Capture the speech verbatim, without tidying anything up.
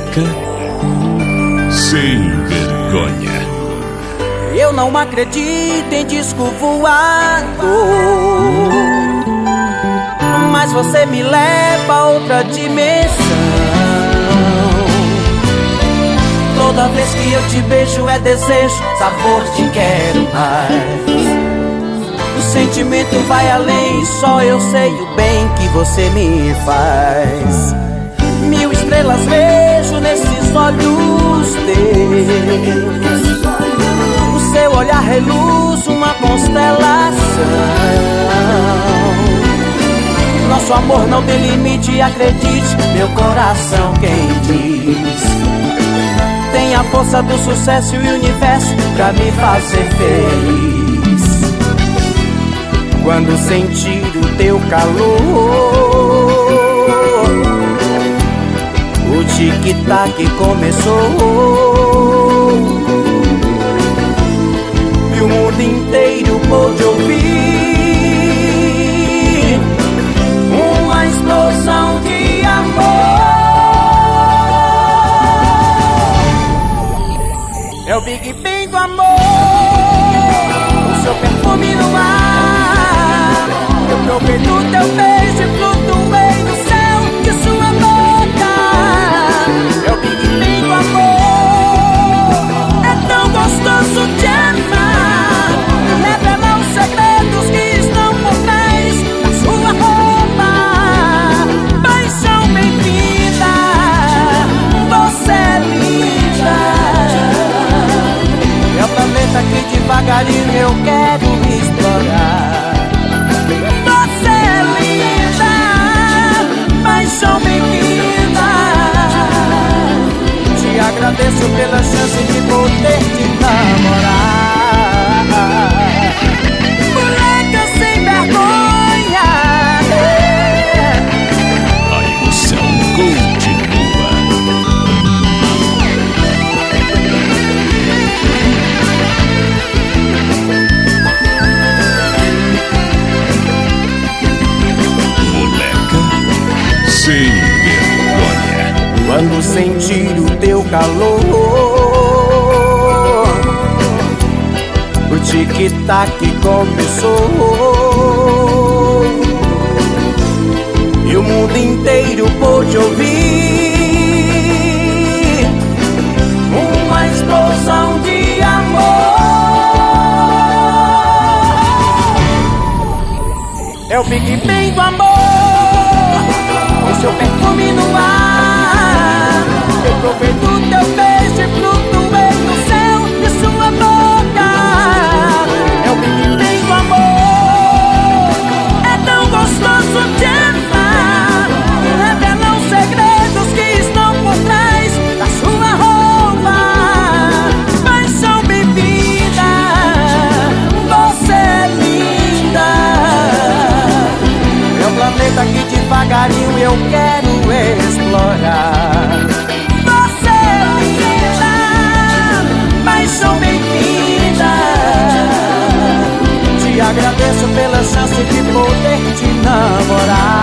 Moleca sem vergonha. Eu não acredito em disco voado, mas você me leva a outra dimensão. Toda vez que eu te beijo é desejo, sabor de quero mais. O sentimento vai além, só eu sei o bem que você me faz. Mil estrelas vejo nesses olhos teus, o seu olhar reluz uma constelação. Nosso amor não tem limite, acredite, meu coração quem diz. Tem a força do sucesso e o universo pra me fazer feliz. Quando sentir o teu calor, o tic-tac começou e o mundo inteiro pôde ouvir uma explosão de amor. É o Big Bang do amor, o seu perfume no ar. Eu provei do teu beijo e flutuei no céu de sua boca. É o Big Bang do amor, é tão gostoso de amar. Revela os segredos que estão por trás da sua roupa. Paixão bem-vinda, você é linda. É o planeta que devagarinho eu quero explorar. Você é linda, paixão bem-vinda. Te agradeço pela chance de poder te namorar. Moleca sem vergonha. A emoção continua. Moleca sem vergonha. Quando sentir o teu calor, o tic-tac começou e o mundo inteiro pôde ouvir uma explosão de amor. É o Big Bang do amor, o seu perfume no ar. Eu provei do teu beijo e flutuei no céu de sua boca. É o Big Bang do amor, é tão gostoso de amar. Revela os segredos que estão por trás da sua roupa. Paixão bem-vinda, você é linda. É o planeta que devagarinho eu quero explorar. Você é linda, paixão bem-vinda. Te agradeço pela chance de poder te namorar.